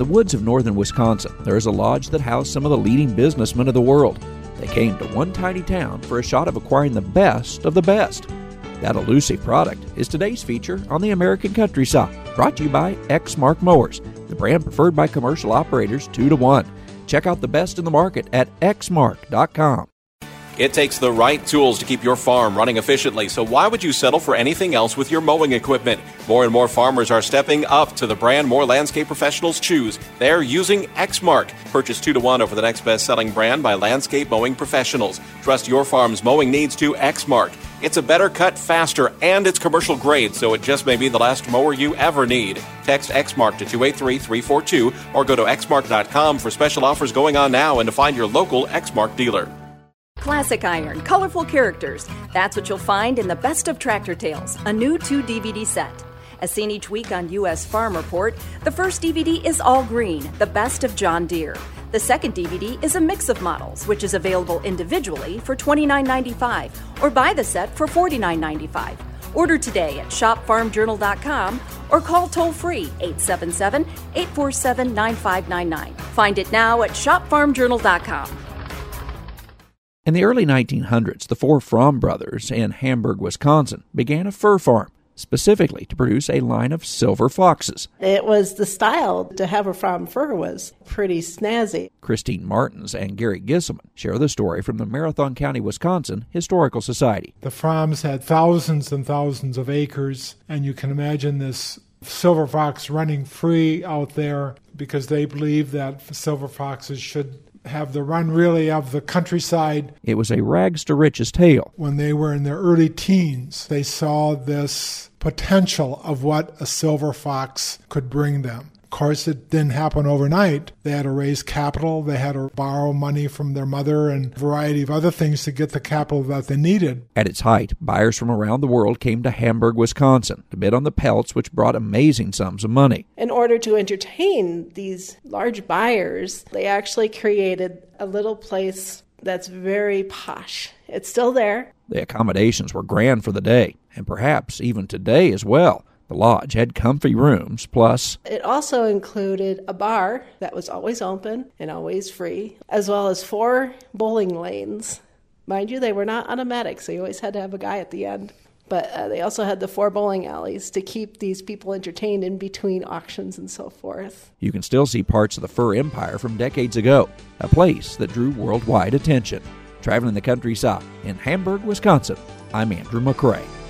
the woods of northern Wisconsin, there is a lodge that housed some of the leading businessmen of the world. They came to one tiny town for a shot of acquiring the best of the best. That elusive product is today's feature on the American Countryside, brought to you by Exmark Mowers, the brand preferred by commercial operators 2-to-1. Check out the best in the market at exmark.com. It takes the right tools to keep your farm running efficiently, so why would you settle for anything else with your mowing equipment? More and more farmers are stepping up to the brand more landscape professionals choose. They're using Exmark. Purchase 2-to-1 over the next best-selling brand by landscape mowing professionals. Trust your farm's mowing needs to Exmark. It's a better cut, faster, and it's commercial grade, so it just may be the last mower you ever need. Text Exmark to 283-342 or go to exmark.com for special offers going on now and to find your local Exmark dealer. Classic iron, colorful characters. That's what you'll find in the Best of Tractor Tales, a new 2-DVD set. As seen each week on U.S. Farm Report, the first DVD is all green, the best of John Deere. The second DVD is a mix of models, which is available individually for $29.95 or buy the set for $49.95. Order today at shopfarmjournal.com or call toll-free 877-847-9599. Find it now at shopfarmjournal.com. In the early 1900s, the four Fromm brothers in Hamburg, Wisconsin, began a fur farm, specifically to produce a line of silver foxes. It was the style to have a Fromm fur was pretty snazzy. Christine Martins and Gary Gisselman share the story from the Marathon County, Wisconsin Historical Society. The Fromms had thousands and thousands of acres, and you can imagine this silver fox running free out there because they believed that silver foxes should have the run really of the countryside. It was a rags to riches tale. When they were in their early teens, they saw this potential of what a silver fox could bring them. Of course, it didn't happen overnight. They had to raise capital. They had to borrow money from their mother and a variety of other things to get the capital that they needed. At its height, buyers from around the world came to Hamburg, Wisconsin to bid on the pelts, which brought amazing sums of money. In order to entertain these large buyers, they actually created a little place that's very posh. It's still there. The accommodations were grand for the day, and perhaps even today as well. The lodge had comfy rooms, plus it also included a bar that was always open and always free, as well as 4 bowling lanes. Mind you, they were not automatic, so you always had to have a guy at the end. But they also had the 4 bowling alleys to keep these people entertained in between auctions and so forth. You can still see parts of the fur empire from decades ago, a place that drew worldwide attention. Traveling the countryside in Hamburg, Wisconsin, I'm Andrew McCrae.